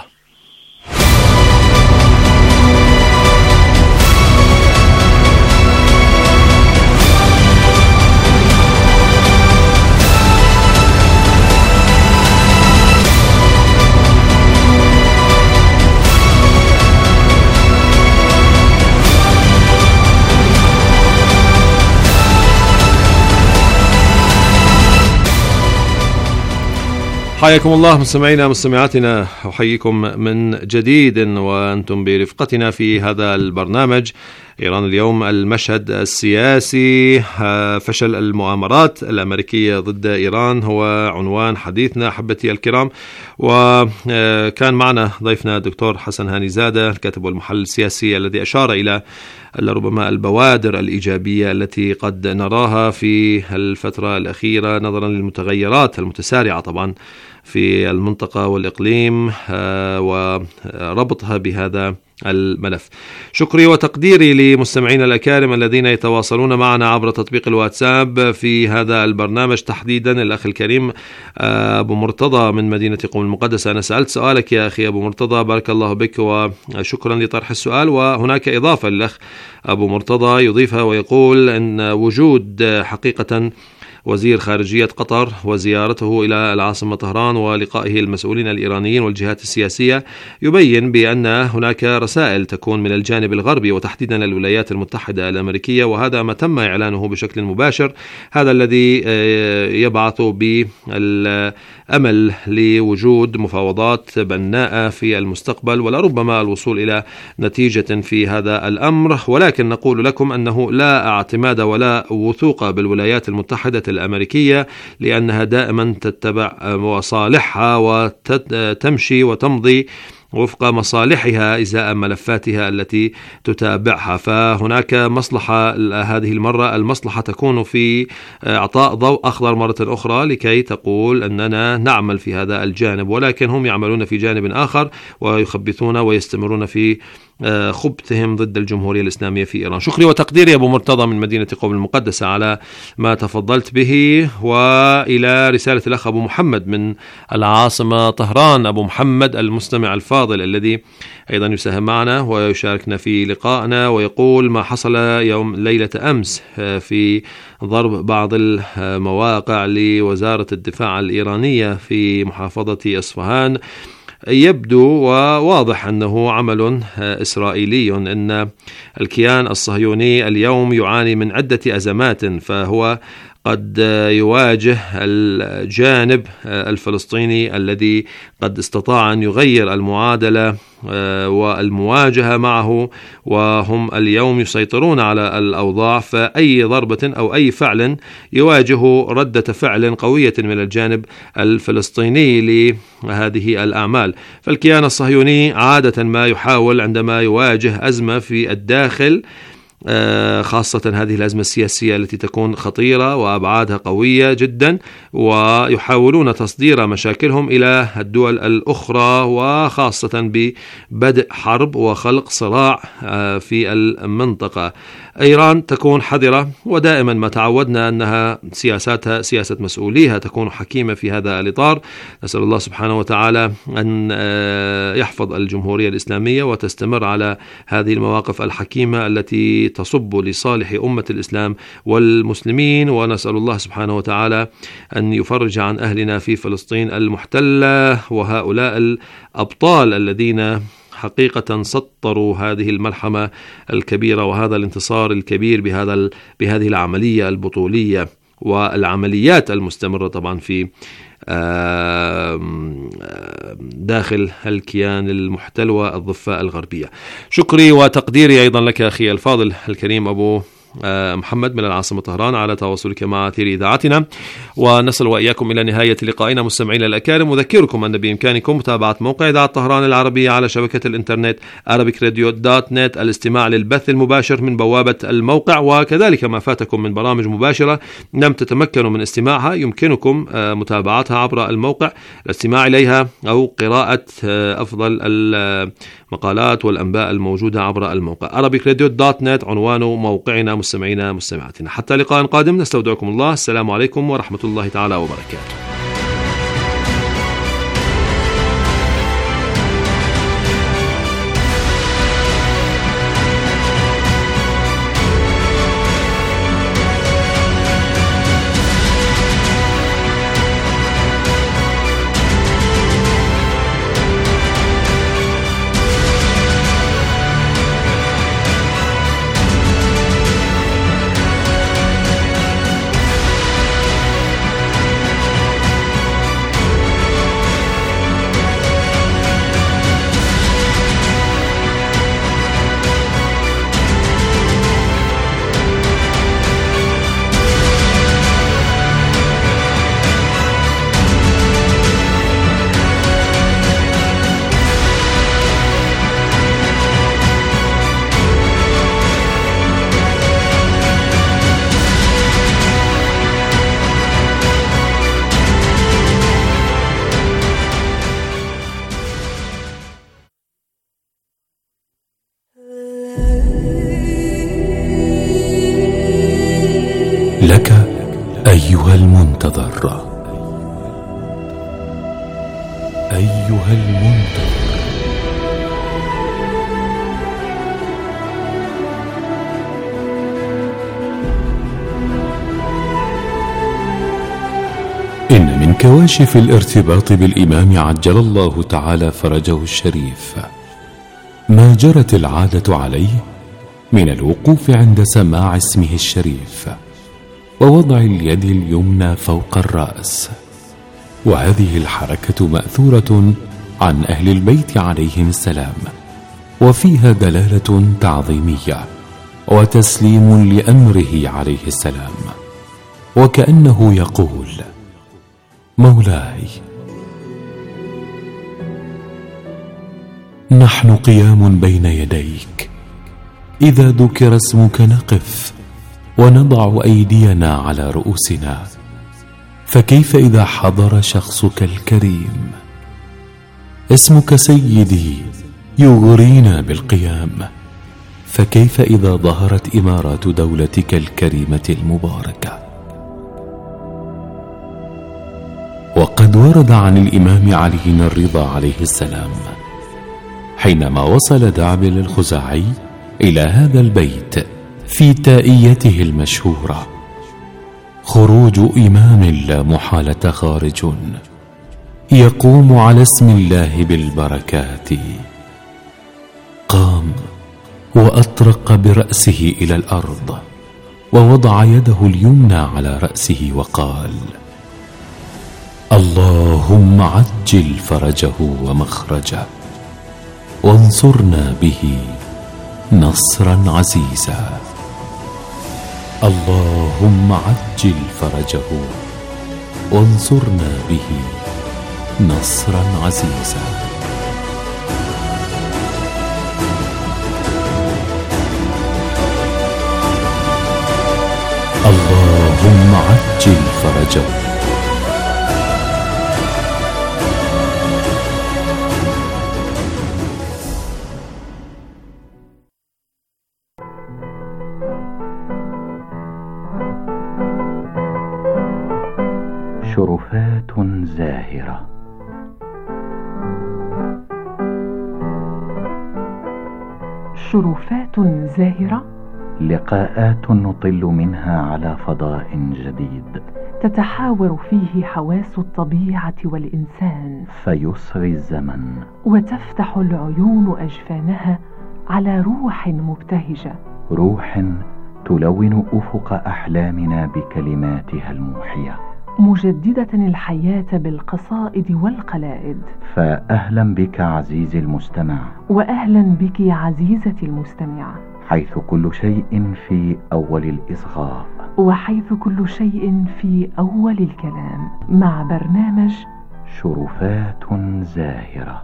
حياكم الله مستمعينا مستمعاتنا، أحييكم من جديد وأنتم برفقتنا في هذا البرنامج إيران اليوم. المشهد السياسي، فشل المؤامرات الأمريكية ضد إيران هو عنوان حديثنا أحبتي الكرام، وكان معنا ضيفنا الدكتور حسن هاني زادة الكاتب والمحلل السياسي الذي أشار إلى ربما البوادر الإيجابية التي قد نراها في الفترة الأخيرة نظرا للمتغيرات المتسارعة طبعا في المنطقة والإقليم وربطها بهذا الملف. شكري وتقديري لمستمعين الأكارم الذين يتواصلون معنا عبر تطبيق الواتساب في هذا البرنامج، تحديدا الأخ الكريم أبو مرتضى من مدينة قم المقدسة. أنا سألت سؤالك يا أخي أبو مرتضى، بارك الله بك وشكرا لطرح السؤال. وهناك إضافة للأخ أبو مرتضى يضيفها ويقول أن وجود حقيقة وزير خارجية قطر وزيارته إلى العاصمة طهران ولقائه المسؤولين الإيرانيين والجهات السياسية يبين بأن هناك رسائل تكون من الجانب الغربي وتحديدا الولايات المتحدة الأمريكية، وهذا ما تم إعلانه بشكل مباشر. هذا الذي يبعث بالأمل لوجود مفاوضات بناءة في المستقبل ولربما الوصول إلى نتيجة في هذا الأمر. ولكن نقول لكم أنه لا اعتماد ولا وثوق بالولايات المتحدة الأمريكية، لأنها دائما تتبع مصالحها وتمشي وتمضي وفق مصالحها إزاء ملفاتها التي تتابعها. فهناك مصلحة هذه المرة، المصلحة تكون في إعطاء ضوء أخضر مرة أخرى لكي تقول أننا نعمل في هذا الجانب، ولكن هم يعملون في جانب آخر ويخبثون ويستمرون في خبثهم ضد الجمهورية الإسلامية في إيران. شكري وتقديري أبو مرتضى من مدينة قم المقدسة على ما تفضلت به. وإلى رسالة الأخ أبو محمد من العاصمة طهران، أبو محمد المستمع الفاضل الذي أيضا يساهم معنا ويشاركنا في لقائنا، ويقول ما حصل يوم ليلة أمس في ضرب بعض المواقع لوزارة الدفاع الإيرانية في محافظة أصفهان يبدو وواضح أنه عمل إسرائيلي. إن الكيان الصهيوني اليوم يعاني من عدة أزمات، فهو قد يواجه الجانب الفلسطيني الذي قد استطاع أن يغير المعادلة والمواجهة معه، وهم اليوم يسيطرون على الأوضاع. فأي ضربة أو أي فعل يواجه ردة فعل قوية من الجانب الفلسطيني لهذه الأعمال. فالكيان الصهيوني عادة ما يحاول عندما يواجه أزمة في الداخل خاصة هذه الأزمة السياسية التي تكون خطيرة وأبعادها قوية جدا، ويحاولون تصدير مشاكلهم إلى الدول الأخرى، وخاصة ببدء حرب وخلق صراع في المنطقة. إيران تكون حذرة، ودائما ما تعودنا أنها سياساتها سياسة مسؤوليها تكون حكيمة في هذا الإطار. نسأل الله سبحانه وتعالى أن يحفظ الجمهورية الإسلامية وتستمر على هذه المواقف الحكيمة التي تصب لصالح أمة الإسلام والمسلمين، ونسأل الله سبحانه وتعالى أن يفرج عن أهلنا في فلسطين المحتلة، وهؤلاء الأبطال الذين حقيقة سطروا هذه الملحمة الكبيرة وهذا الانتصار الكبير بهذه العملية البطولية والعمليات المستمرة طبعا في داخل الكيان المحتل والضفة الغربية. شكري وتقديري أيضا لك أخي الفاضل الكريم أبو محمد من العاصمة طهران على تواصلك مع أثير إذاعتنا، ونصل وإياكم إلى نهاية لقائنا مستمعينا الأكارم. أذكركم أن بإمكانكم متابعة موقع إذاعة طهران العربية على شبكة الإنترنت arabicradio.net، الاستماع للبث المباشر من بوابة الموقع، وكذلك ما فاتكم من برامج مباشرة لم تتمكنوا من استماعها يمكنكم متابعتها عبر الموقع، الاستماع إليها أو قراءة أفضل المقالات والأنباء الموجودة عبر الموقع. arabicradio.net عنوان موقعنا مستمعينا مستمعاتنا. حتى لقاء قادم نستودعكم الله. السلام عليكم ورحمة الله تعالى وبركاته. لك أيها المنتظر، أيها المنتظر، إن من كواشف الارتباط بالإمام عجل الله تعالى فرجه الشريف ما جرت العادة عليه من الوقوف عند سماع اسمه الشريف ووضع اليد اليمنى فوق الرأس، وهذه الحركة مأثورة عن أهل البيت عليهم السلام، وفيها دلالة تعظيمية وتسليم لأمره عليه السلام، وكأنه يقول: مولاي، نحن قيام بين يديك، إذا ذكر اسمك نقف ونضع أيدينا على رؤوسنا، فكيف إذا حضر شخصك الكريم؟ اسمك سيدي يغرينا بالقيام، فكيف إذا ظهرت إمارات دولتك الكريمة المباركة؟ وقد ورد عن الإمام علي الرضا عليه السلام حينما وصل دعبل الخزاعي إلى هذا البيت في تائيته المشهورة: خروج إمام لا محالة خارج، يقوم على اسم الله بالبركات. قام وأطرق برأسه إلى الأرض ووضع يده اليمنى على رأسه وقال: اللهم عجل فرجه ومخرجه، وانصرنا به نصرا عزيزا. اللهم عجل فرجه وانصرنا به نصرا عزيزا. اللهم عجل فرجه. شرفات زاهرة. شرفات زاهرة، لقاءات نطل منها على فضاء جديد، تتحاور فيه حواس الطبيعة والإنسان، فيسري الزمن وتفتح العيون أجفانها على روح مبتهجة، روح تلون أفق أحلامنا بكلماتها الموحية، مجددة الحياة بالقصائد والقلائد. فأهلا بك عزيزي المستمع، وأهلا بك عزيزتي المستمعة، حيث كل شيء في أول الإصغاء، وحيث كل شيء في أول الكلام، مع برنامج شرفات زاهرة.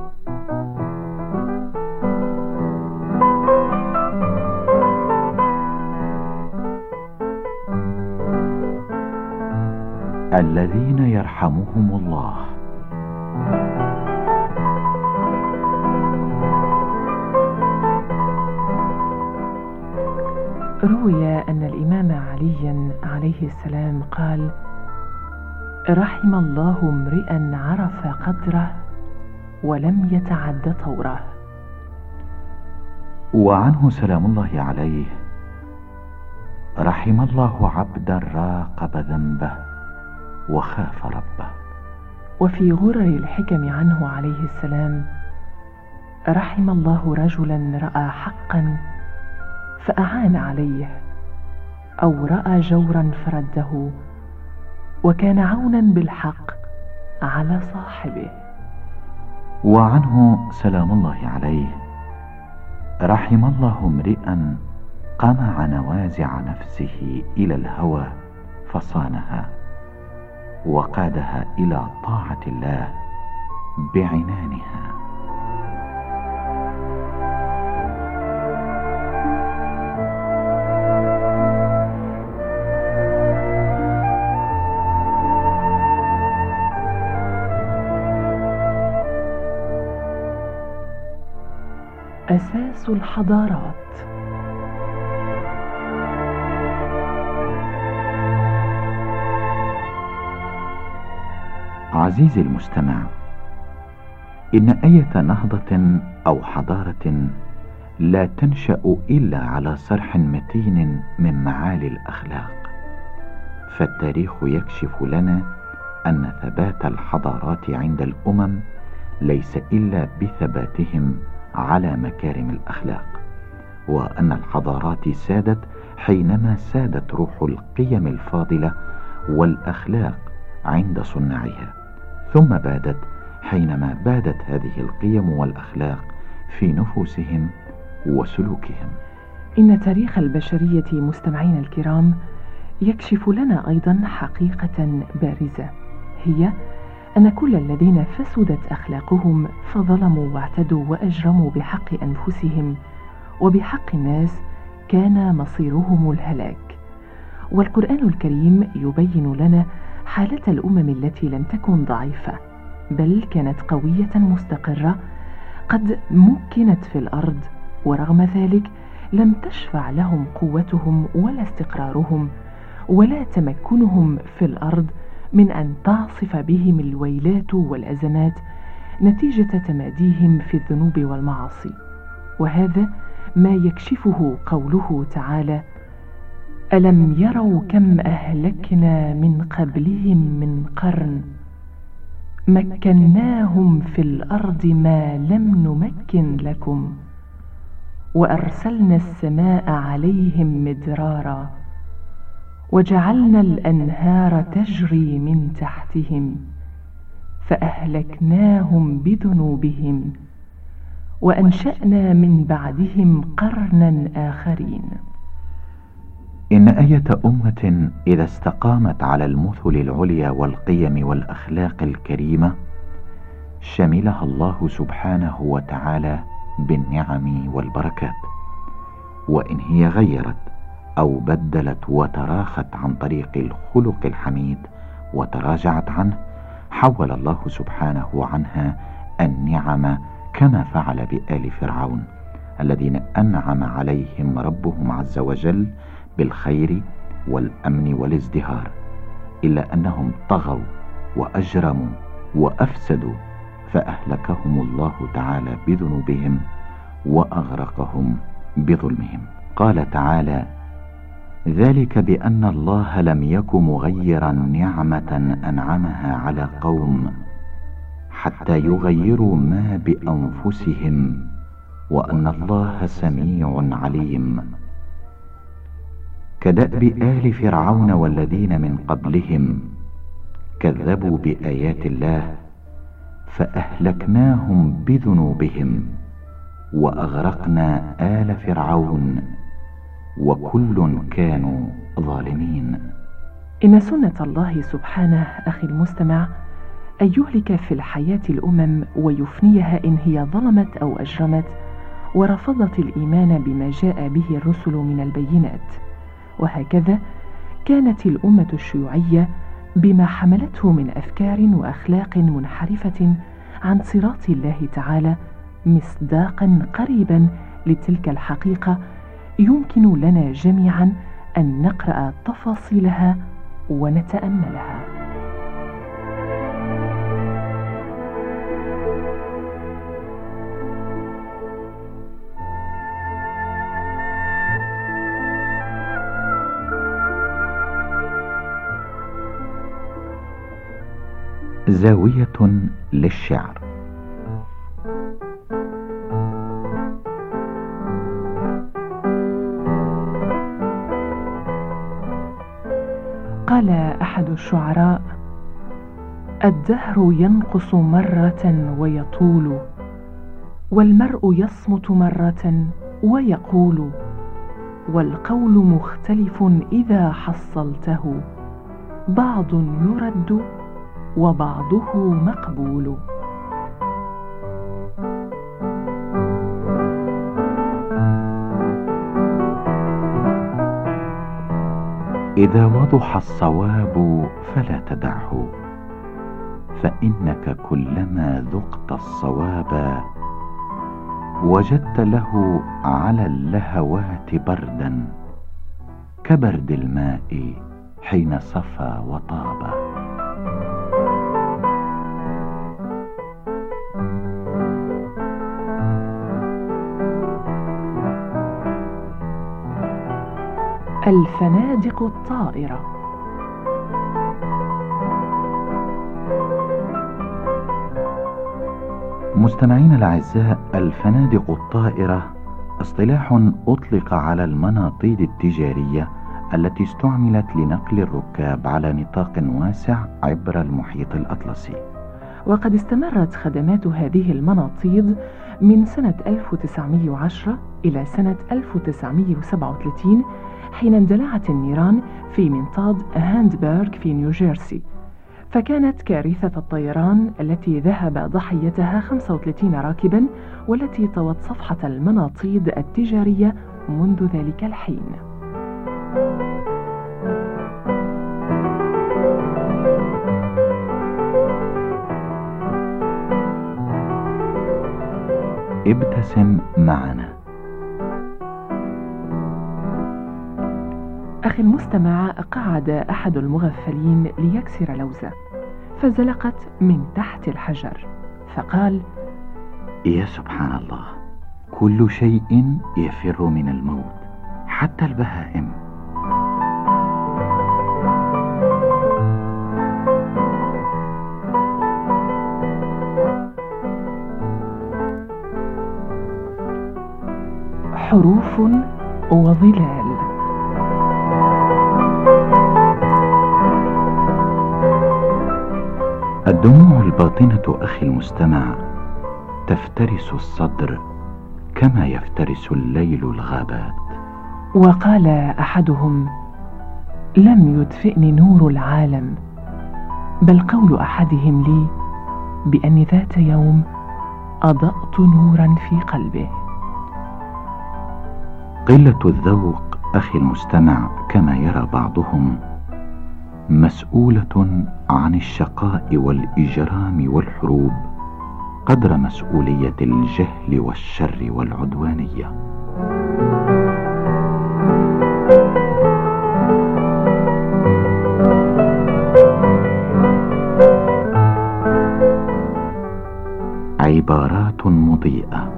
الذين يرحمهم الله. روي أن الإمام علي عليه السلام قال: رحم الله امرئا عرف قدره ولم يتعد طوره. وعنه سلام الله عليه: رحم الله عبدا راقب ذنبه وخاف ربه. وفي غرر الحكم عنه عليه السلام: رحم الله رجلا رأى حقا فأعان عليه، أو رأى جورا فرده، وكان عونا بالحق على صاحبه. وعنه سلام الله عليه: رحم الله امرئا قمع نوازع نفسه إلى الهوى فصانها، وقادها إلى طاعة الله بعنانها. أساس الحضارات. عزيزي المستمع، إن أية نهضة أو حضارة لا تنشأ إلا على صرح متين من معالي الأخلاق، فالتاريخ يكشف لنا أن ثبات الحضارات عند الأمم ليس إلا بثباتهم على مكارم الأخلاق، وأن الحضارات سادت حينما سادت روح القيم الفاضلة والأخلاق عند صناعها، ثم بادت حينما بادت هذه القيم والأخلاق في نفوسهم وسلوكهم. إن تاريخ البشرية مستمعين الكرام يكشف لنا أيضا حقيقة بارزة، هي أن كل الذين فسدت أخلاقهم فظلموا واعتدوا وأجرموا بحق أنفسهم وبحق الناس كان مصيرهم الهلاك. والقرآن الكريم يبين لنا حالة الأمم التي لم تكن ضعيفة، بل كانت قوية مستقرة قد مكنت في الأرض، ورغم ذلك لم تشفع لهم قوتهم ولا استقرارهم ولا تمكنهم في الأرض من أن تعصف بهم الويلات والأزمات نتيجة تماديهم في الذنوب والمعاصي. وهذا ما يكشفه قوله تعالى: ألم يروا كم أهلكنا من قبلهم من قرن مكناهم في الأرض ما لم نمكن لكم وأرسلنا السماء عليهم مدرارا وجعلنا الأنهار تجري من تحتهم فأهلكناهم بذنوبهم وأنشأنا من بعدهم قرنا آخرين. إن أية أمة إذا استقامت على المثل العليا والقيم والأخلاق الكريمة شملها الله سبحانه وتعالى بالنعم والبركات، وإن هي غيرت أو بدلت وتراخت عن طريق الخلق الحميد وتراجعت عنه، حول الله سبحانه عنها النعم كما فعل بآل فرعون الذين أنعم عليهم ربهم عز وجل بالخير والأمن والازدهار، إلا أنهم طغوا وأجرموا وأفسدوا فأهلكهم الله تعالى بذنوبهم وأغرقهم بظلمهم. قال تعالى: ذلك بأن الله لم يك مغيرا نعمة أنعمها على قوم حتى يغيروا ما بأنفسهم وأن الله سميع عليم. كدأب آل فرعون والذين من قبلهم كذبوا بآيات الله فأهلكناهم بذنوبهم وأغرقنا آل فرعون وكل كانوا ظالمين. إن سنة الله سبحانه أخي المستمع أن يهلك في الحياة الأمم ويفنيها إن هي ظلمت أو أجرمت ورفضت الإيمان بما جاء به الرسل من البينات. وهكذا كانت الأمة الشيوعية بما حملته من أفكار وأخلاق منحرفة عن صراط الله تعالى مصداقا قريبا لتلك الحقيقة يمكن لنا جميعا أن نقرأ تفاصيلها ونتأملها. زاوية للشعر. قال أحد الشعراء: الدهر ينقص مرة ويطول، والمرء يصمت مرة ويقول، والقول مختلف إذا حصلته، بعض يرد وبعضه مقبول. إذا وضح الصواب فلا تدعه، فإنك كلما ذقت الصواب وجدت له على اللهوات بردا كبرد الماء حين صفى وطاب. الفنادق الطائرة. مستمعين الأعزاء، الفنادق الطائرة اصطلاح أطلق على المناطيد التجارية التي استعملت لنقل الركاب على نطاق واسع عبر المحيط الأطلسي. وقد استمرت خدمات هذه المناطيد من سنة 1910 إلى سنة 1937 حين اندلعت النيران في منطاد هاندبرغ في نيوجيرسي، فكانت كارثة الطيران التي ذهب ضحيتها 35 راكبا والتي طوت صفحة المناطيد التجارية منذ ذلك الحين. ابتسم معنا. أخي المستمع، قعد أحد المغفلين ليكسر لوزة فزلقت من تحت الحجر، فقال: يا سبحان الله، كل شيء يفر من الموت حتى البهائم. حروف وظلال. الدموع الباطنة أخي المستمع تفترس الصدر كما يفترس الليل الغابات. وقال أحدهم: لم يدفئني نور العالم، بل قول أحدهم لي بأن ذات يوم أضأت نورا في قلبه. قلة الذوق أخي المستمع، كما يرى بعضهم، مسؤولة عن الشقاء والإجرام والحروب قدر مسؤولية الجهل والشر والعدوانية. عبارات مضيئة.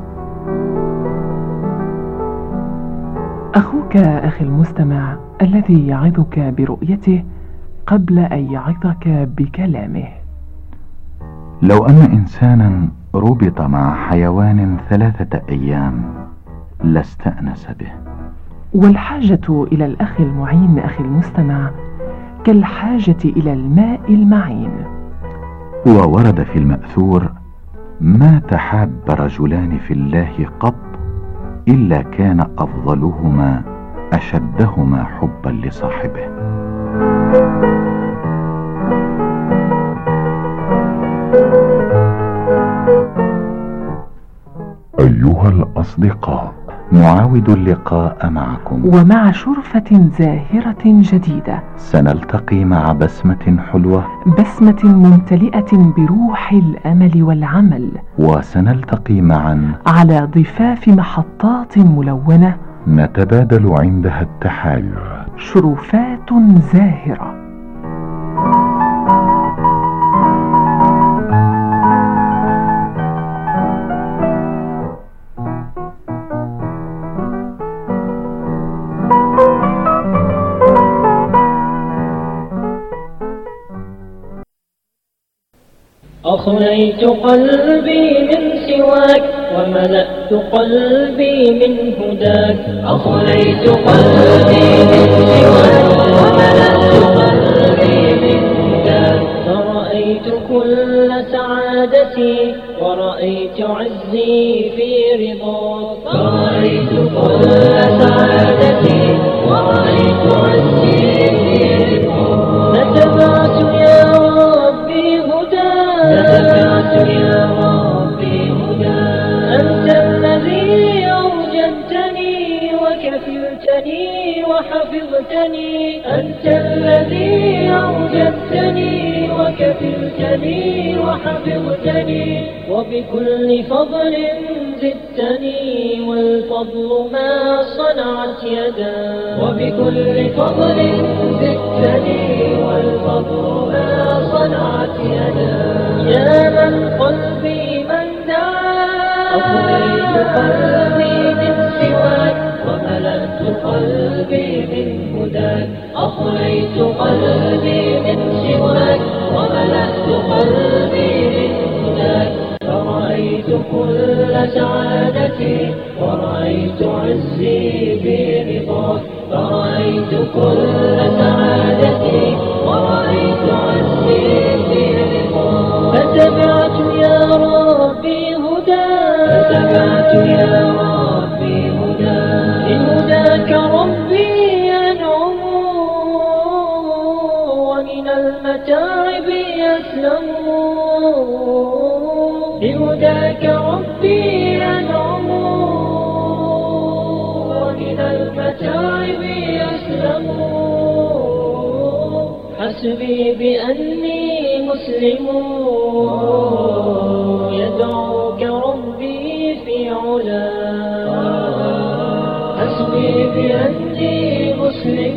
أخوك أخي المستمع الذي يعظك برؤيته قبل أن يعظك بكلامه. لو أن إنسانا ربط مع حيوان 3 أيام لاستأنس به. والحاجة إلى الأخ المعين أخي المستمع كالحاجة إلى الماء المعين. وورد في المأثور: ما تحاب رجلان في الله قط إلا كان أفضلهما أشدهما حبا لصاحبه. أيها الأصدقاء، نعاود اللقاء معكم ومع شرفة زاهرة جديدة. سنلتقي مع بسمة حلوة، بسمة ممتلئة بروح الأمل والعمل، وسنلتقي معا على ضفاف محطات ملونة نتبادل عندها التحايا. شرفات زاهرة. أخليت قلبي من سواك وملأت قلبي من هداك. أخليت قلبي من سواك وملأت قلبي من هداك. فرأيت كل سعادتي ورأيت عزي في رضاك. فرأيت كل سعادتي ورأيت عزي في رضاك. نتبعت يا ربي هداك، نتبعت يا ربي هداك. أنت الذي أوجدتني وكفلتني وحفظتني. أنت الذي أوجدتني وكفلتني وحفظتني. وبكل فضل زدتني والفضل ما صنعت يداك. وبكل فضل زدتني والفضل ما صنعت يداك. يا من قلبي من دعاك. أخليت قلبي من سواك وملأت قلبي من هداك. أخليت قلبي من سواك وملأت قلبي من هداك. فرأيت كل سعادتي ورأيت عزي برضاك. فرأيت كل سعادتي ورأيت عزي برضاك. فتبعت يا ربي هداك، فتبعت يا ربي هداك. لهداك ربي أنعم ومن المتاعب يسلم. لهداك ربي أنعم ومن المتاعب يسلم. حسبي بأني مسلم يدعوك ربي في علاك. حسبي بأني مسلم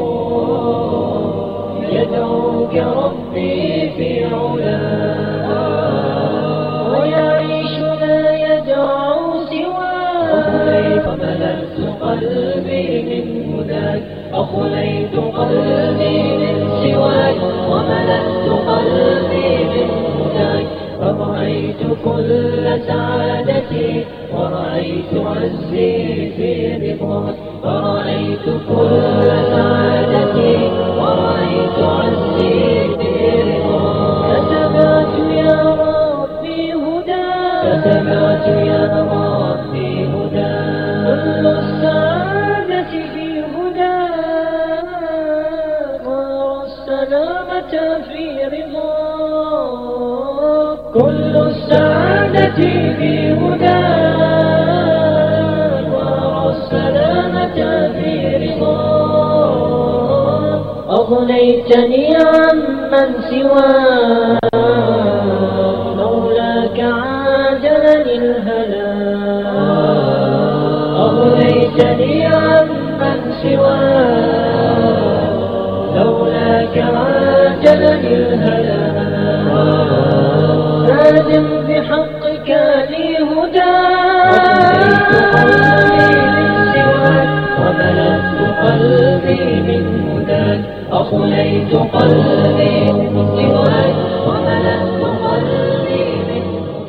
يدعوك ربي في علاك. ويعيش لا يدعو سواك. فملأت قلبي من هداك. أخليت قلبي من سواك وملأت قلبي من هداك. فرأيت كل سعادتي ورأيت عزي في رضاك. فرأيت كل سعادتي ورأيت عزي في رضاك. فتبعت يا ربي هداك، فتبعت يا ربي هداك. كل السعادة في هداك وأرى السلامة في رضاك. كل السعادة في هداك وأرى السلامة في رضاك. أغنيتني عمن سواك لولاك عاجلني الهلاك أغنيتني عمن سواك لولاك عاجلني الهلاك نادم بحقك لي هداك وملأت قلبي من هداك أخليت قلبي من سواك